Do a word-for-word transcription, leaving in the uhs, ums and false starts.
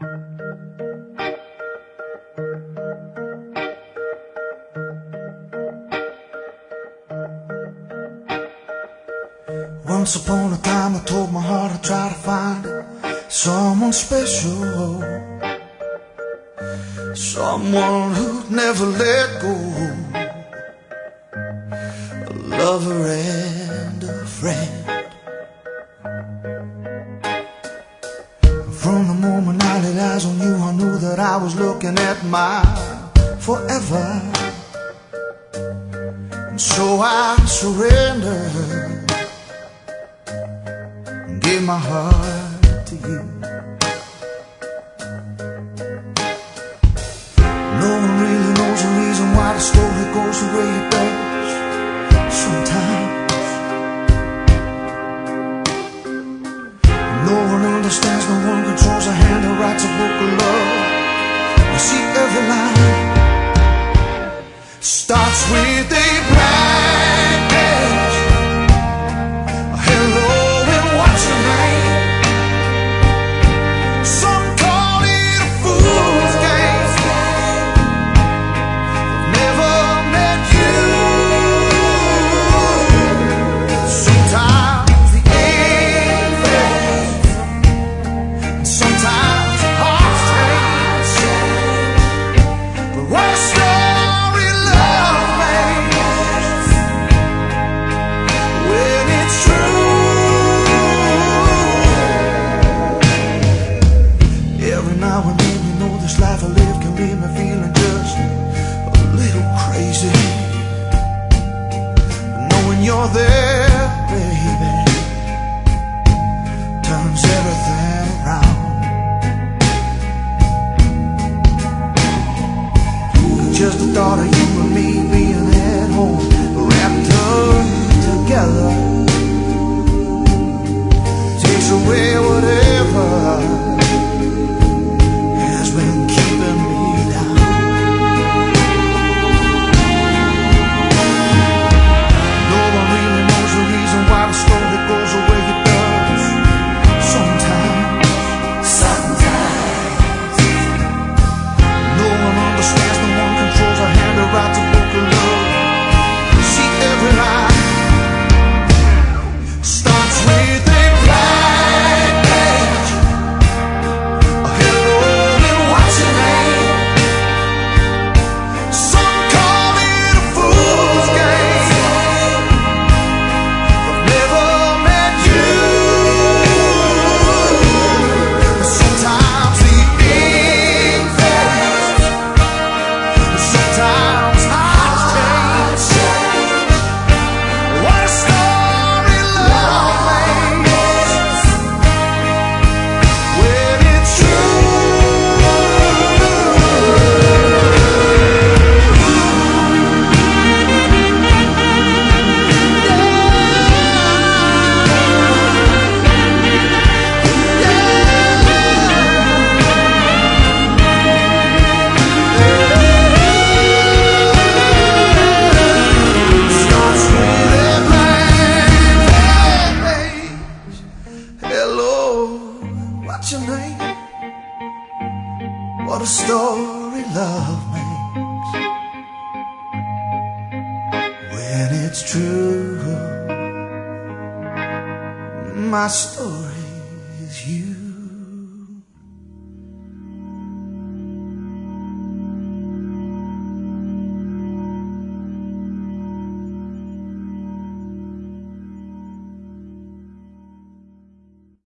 Once upon a time I told my heart I'd try to find someone special, someone who'd never let go, a lover and a friend. From the moment I laid eyes on you, I knew that I was looking at my forever. And so I surrendered, gave my heart to you. No one really knows the reason why the story goes the way it does sometimes. No one understands, no one controls a hand who writes a book of love. You see, every line starts with a blank page. Hello, what's your name? Some call it a fool's game. I've never met you. Sometimes the ink fades, and sometimes hearts change. But what a story love makes when it's true. Every now and then, you know, this life I live can leave me feeling just a little crazy. But knowing you're there, baby, turns everything around. Just the thought of you and me being at home, wrapped up together, takes away whatever has been keeping me down. No one really knows the reason why the story goes the way it does sometimes. Sometimes. No one understands, no one controls a hand that writes a book of love. See, every line starts with a blank page. Hello, and what's your name? Some call it a fool's game. I've never met you. Sometimes the ink fades, sometimes hearts change. What a story love makes when it's true. Starts with a blank page. Hello, what's your name? What a story love makes when it's true. My story.